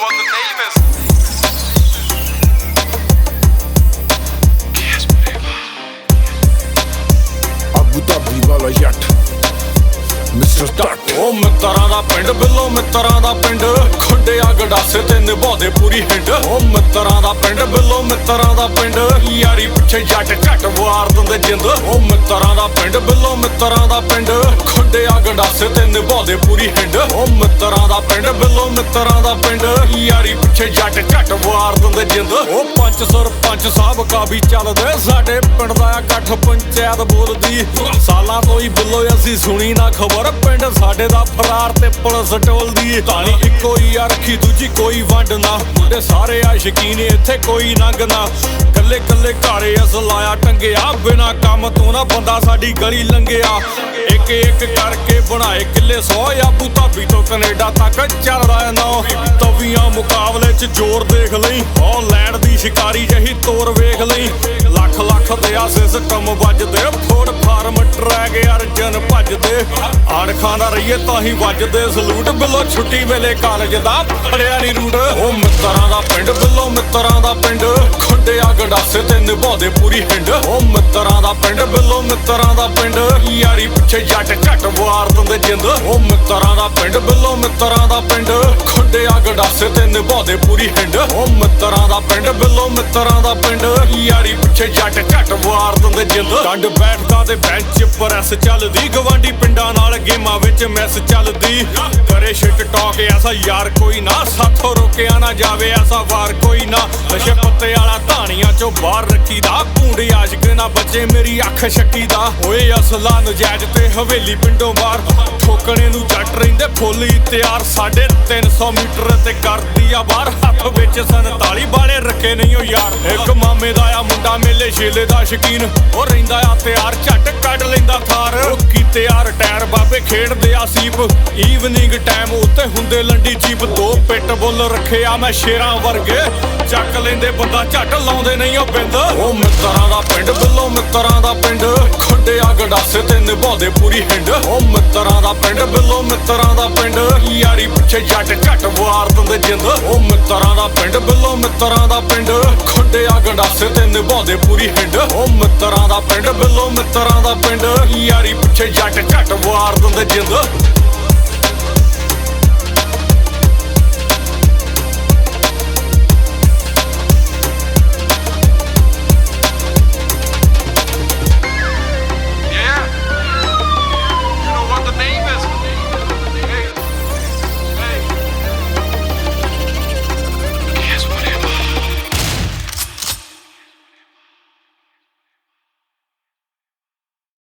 what the name is. Abu Dhabi वाला जट mister टट ओ मित्तरां दा पिंड बिल्लो मित्तरां दा पिंड खुंडिया गडासे ते निभाउंदे पूरी हिंड ओ मित्तरां दा पिंड बिल्लो मित्तरां दा पिंड यारी पिछे जट झट वार दिंदे जिंद ओ मित्तरां दा पिंड बिल्लो मित्तरां दा पिंड खुंडिया गडासे ते निभाउंदे पूरी हिंड ओ मित्तरां दा पिंड बिल्लो मित्तरां दा पिंड यारी पिछे जट झट वार दिंदे जिंद ओ पंच सरपंच साहब का भी चलदे साडे पिंड दा इकट्ठ पंचायत बोलदी सालां तो ही बिल्लो असीं सुनी ना खबर पिंड साडे दा फरार ते पुलिस टोलदी कहानी इक्को ही आ रखी दूजी कोई वंड ना मुंडे सारे आ शकीन इत्थे कोई नंग ना कल्ले कल्ले घरे अस लाया टंगिया बिना काम तो ना बंदा साडी गली लंघिया एक एक करके बनाए किले 100 आबू धाबी तो कनेडा तक चलदा नौ तवियां मुकाबले च जोर देख लई हॉलैंड दी शिकारी जही तोर वेख लई लख लख दे सिस्टम वजदे फोड़ फार्म ट्रैक अर्जन भजदे अणखां दा रहीए ताही वजदे सलूट बिल्लो छुट्टी वेले कालज दा फड़िया नी रूट ओ मित्तरां दा पिंड बिल्लो मित्तरां दा पिंड खुंडिया गडासे ते निभाउंदे पूरी हिंड ओ मित्तरां दा पिंड बिल्लो मित्तरां दा पिंड यारी पिछे जट झट वार दिंदे जिंद ओ मित्तरां दा पिंड बिल्लो मित्तरां दा पिंड खुंडिया गडासे ते निभाउंदे पूरी हिंड ओ मित्तरां दा पिंड बिल्लो मित्तरां दा पिंड यारी पिछे जट झट वार दिंदे जिंद डंड बैठदा ते बेंच प्रैस चलदी गवांडी पिंडां नाल गेमां विच मैस चलदी करे शिट टॉक ऐसा यार कोई ना साथों रोकिया ना जावे ऐसा वार कोई ना नशे पत्ते वाला धानियां चों बाहर रखीदा भूंडे आशिक ना बचे मेरी अख शक्कीदा ओए असला नजायज ते हवेली पिंडों बाहर ठोकने नूं जट रहिंदे फुੱਲ ही तैयार 350 मीटर ते करदी आ बाहर हत्थ विच 47 वाले रखे नहीं ओ यार एक मामे दा आ मुंडा मेले छेले दा शकीन ओ रहिंदा आ तैयार झट कढ लैंदा थार ओ कीते आ रिटायर बाबे खेडदे आ सीप ईवनिंग टाइम उत्ते हुंदे लंडी चीप 2 पिट बुल रखे आ मैं शेरां वर्गे ਚੱਕ ਲੈਂਦੇ ਬੰਦਾ ਝੱਟ ਲਾਉਂਦੇ ਨਹੀਂ ਉਹ ਬਿੰਦ ਉਹ ਮਿੱਤਰਾਂ ਦਾ ਪਿੰਡ ਬਿੱਲੋ ਮਿੱਤਰਾਂ ਦਾ ਪਿੰਡ ਖੁੰਡਿਆ ਗਡਾਸੇ ਤੇ ਨਿਭਾਉਂਦੇ ਪੂਰੀ ਹਿੰਡ ਉਹ ਮਿੱਤਰਾਂ ਦਾ ਪਿੰਡ ਬਿੱਲੋ ਮਿੱਤਰਾਂ ਦਾ ਪਿੰਡ ਯਾਰੀ ਪਿੱਛੇ ਜੱਟ ਝੱਟ ਵਾਰ ਦਿੰਦੇ ਜਿੰਦ ਉਹ ਮਿੱਤਰਾਂ ਦਾ ਪਿੰਡ ਬਿੱਲੋ ਮਿੱਤਰਾਂ ਦਾ ਪਿੰਡ ਖੁੰਡਿਆ ਗਡਾਸੇ ਤੇ ਨਿਭਾਉਂਦੇ ਪੂਰੀ ਹਿੰਡ ਉਹ ਮਿੱਤਰਾਂ ਦਾ ਪਿੰਡ ਬਿੱਲੋ ਮਿੱਤਰਾਂ ਦਾ ਪਿੰਡ ਯਾਰੀ ਪਿੱਛੇ ਜੱਟ ਝੱਟ ਵਾਰ ਦਿੰਦੇ ਜਿੰਦ